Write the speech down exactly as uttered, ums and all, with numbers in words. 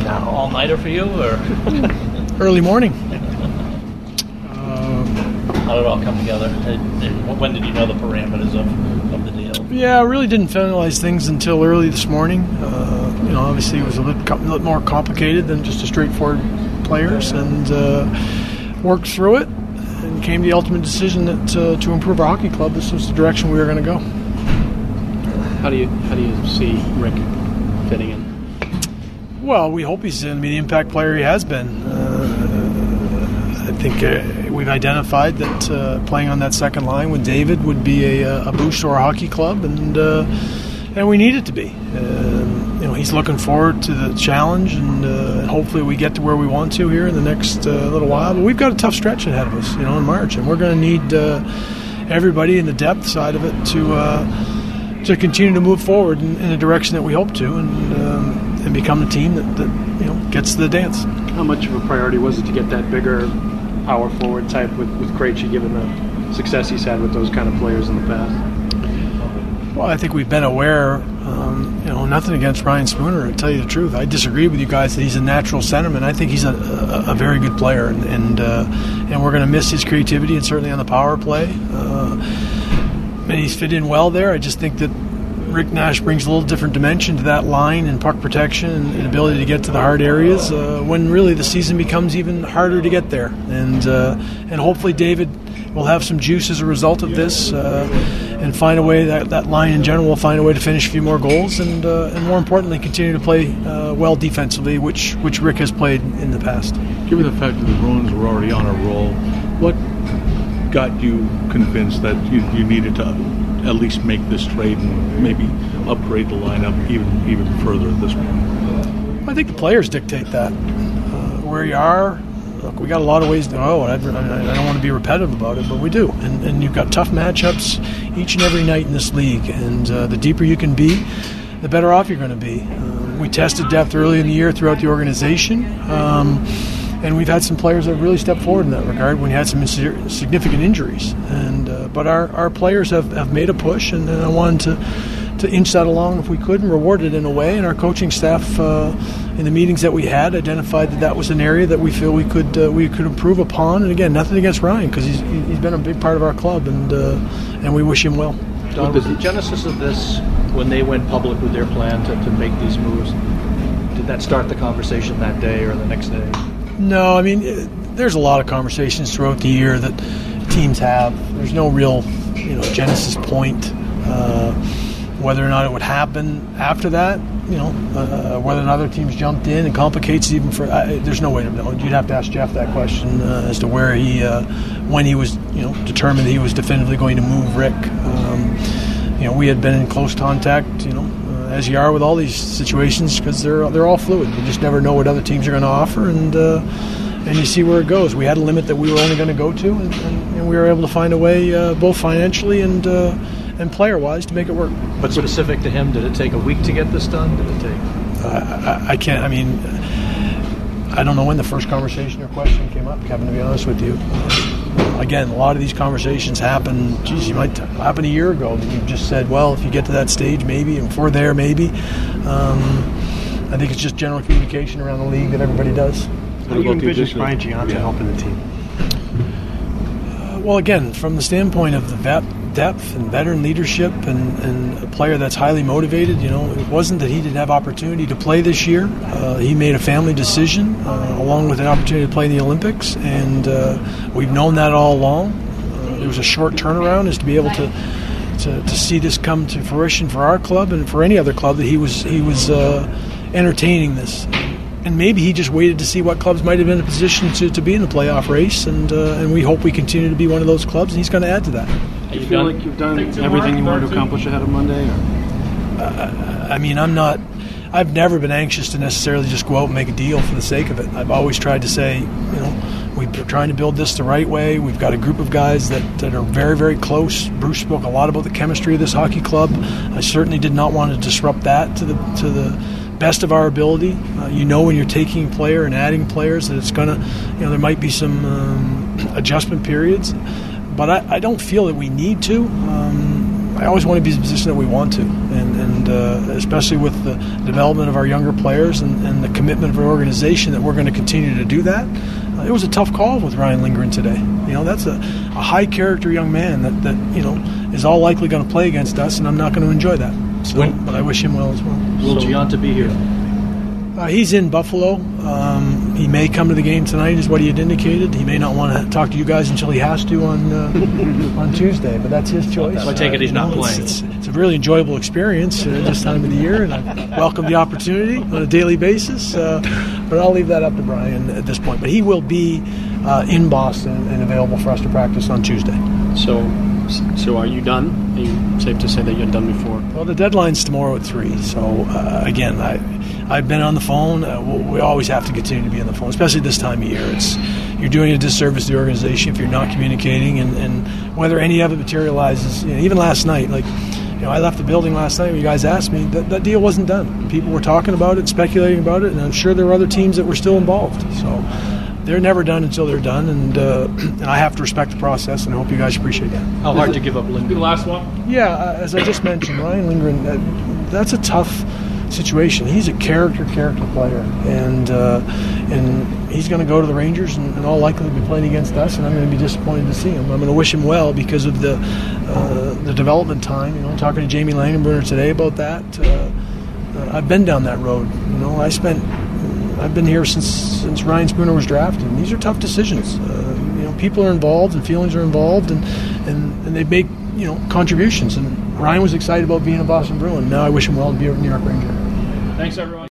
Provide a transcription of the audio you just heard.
now. All-nighter for you, or early morning? How did it all come together? When did you know the parameters of, of the deal? Yeah, I really didn't finalize things until early this morning. Uh, you know, obviously it was a little, a little more complicated than just a straightforward players, and uh, worked through it and came to the ultimate decision that uh, to improve our hockey club, this was the direction we were going to go. How do you how do you see Rick fitting in? Well, we hope he's going to be the impact player he has been. Uh, I think uh, we've identified that uh, playing on that second line with David would be a, a boost to our hockey club, and uh, and we need it to be. Uh, you know, he's looking forward to the challenge, and uh, hopefully we get to where we want to here in the next uh, little while. But we've got a tough stretch ahead of us, you know, in March, and we're going to need uh, everybody in the depth side of it to uh, to continue to move forward in, in the direction that we hope to, and um, and become the team that, that you know gets to the dance. How much of a priority was it to get that bigger power forward type with, with Krejci, given the success he's had with those kind of players in the past? Well, I think we've been aware, um, you know, nothing against Ryan Spooner, to tell you the truth. I disagree with you guys that he's a natural centerman. I think he's a, a, a very good player, and and, uh, and we're going to miss his creativity, and certainly on the power play. Uh, and he's fit in well there. I just think that Rick Nash brings a little different dimension to that line and puck protection and, and ability to get to the hard areas uh, when really the season becomes even harder to get there. And uh, and hopefully David will have some juice as a result of this uh, and find a way that that line in general will find a way to finish a few more goals and uh, and more importantly continue to play uh, well defensively, which which Rick has played in the past. Given the fact that the Bruins were already on a roll, what got you convinced that you, you needed to at least make this trade and maybe upgrade the lineup even even further at this point? I think the players dictate that. Uh, where you are, look, we got a lot of ways to go. I, I don't want to be repetitive about it, but we do. And, and you've got tough matchups each and every night in this league. And uh, the deeper you can be, the better off you're going to be. Uh, we tested depth early in the year throughout the organization. Um, And we've had some players that have really stepped forward in that regard when you had some significant injuries. And uh, but our, our players have, have made a push, and, and I wanted to, to inch that along if we could and reward it in a way. And our coaching staff, uh, in the meetings that we had, identified that that was an area that we feel we could uh, we could improve upon. And again, nothing against Ryan, because he's he's been a big part of our club, and uh, and we wish him well. Don, was the genesis of this when they went public with their plan to, to make these moves? Did that start the conversation that day or the next day? No, I mean, there's a lot of conversations throughout the year that teams have. There's no real, you know, genesis point. Uh, whether or not it would happen after that, you know, uh, whether or not other teams jumped in and complicates it even for. Uh, there's no way to know. You'd have to ask Jeff that question uh, as to where he, uh, when he was, you know, determined that he was definitively going to move Rick. Um, you know, we had been in close contact, you know, as you are with all these situations, because they're they're all fluid. You just never know what other teams are going to offer, and uh, and you see where it goes. We had a limit that we were only going to go to, and, and, and we were able to find a way, uh, both financially and uh, and player-wise, to make it work. But specific to him, did it take a week to get this done? Did it take? Uh, I, I can't. I mean, I don't know when the first conversation or question came up, Kevin. To be honest with you. Again, a lot of these conversations happen, geez, you might happen a year ago. That you've just said, well, if you get to that stage, maybe, and if we're there, maybe. Um, I think it's just general communication around the league that everybody does. How do you envision Brian Gionta yeah. helping the team? Uh, well, again, from the standpoint of the vet, depth and veteran leadership and, and a player that's highly motivated, you know, it wasn't that he didn't have opportunity to play this year. Uh, he made a family decision uh, along with an opportunity to play in the Olympics, and uh, we've known that all along. Uh, there was a short turnaround is to be able to, to to see this come to fruition for our club and for any other club, that he was he was uh, entertaining this. And maybe he just waited to see what clubs might have been in a position to, to be in the playoff race, and uh, and we hope we continue to be one of those clubs, and he's going to add to that. Do you feel like you've done everything you wanted to accomplish ahead of Monday? Or? Uh, I mean, I'm not. I've never been anxious to necessarily just go out and make a deal for the sake of it. I've always tried to say, you know, we're trying to build this the right way. We've got a group of guys that, that are very, very close. Bruce spoke a lot about the chemistry of this hockey club. I certainly did not want to disrupt that to the to the best of our ability. Uh, you know, when you're taking a player and adding players, that it's going to, you know, there might be some um, adjustment periods. But I, I don't feel that we need to. Um, I always want to be in the position that we want to, and, and uh, especially with the development of our younger players and, and the commitment of our organization that we're going to continue to do that. Uh, it was a tough call with Ryan Lindgren today. You know, that's a, a high-character young man that, that, you know, is all likely going to play against us, and I'm not going to enjoy that. So, When- but I wish him well as well. Will Giunta be here? Uh, he's in Buffalo. Um, he may come to the game tonight, is what he had indicated. He may not want to talk to you guys until he has to on uh, on Tuesday, but that's his choice. So I take it he's not Uh, you know, playing. It's, it's, it's a really enjoyable experience uh, this time of the year, and I welcome the opportunity on a daily basis. Uh, but I'll leave that up to Brian at this point. But he will be uh, in Boston and available for us to practice on Tuesday. So, so are you done? Are you safe to say that you're done before? Well, the deadline's tomorrow at three. So uh, again, I I've been on the phone. Uh, we always have to continue to be on the phone, especially this time of year. It's you're doing a disservice to the organization if you're not communicating, and, and whether any of it materializes. You know, even last night, like you know, I left the building last night when you guys asked me. That that deal wasn't done. People were talking about it, speculating about it, and I'm sure there were other teams that were still involved. So they're never done until they're done, and uh, and I have to respect the process, and I hope you guys appreciate that. How hard to give up Lindgren? The last one? Yeah, uh, as I just mentioned, Ryan Lindgren, uh, that's a tough situation. He's a character, character player, and uh, and he's going to go to the Rangers and, and all likely be playing against us, and I'm going to be disappointed to see him. I'm going to wish him well because of the uh, the development time. You know, talking to Jamie Langenbrunner today about that. Uh, uh, I've been down that road. You know, I spent. I've been here since since Ryan Spooner was drafted. And these are tough decisions. Uh, you know, people are involved and feelings are involved, and, and, and they make you know contributions. And Ryan was excited about being a Boston Bruin. Now I wish him well to be a New York Ranger. Thanks, everyone.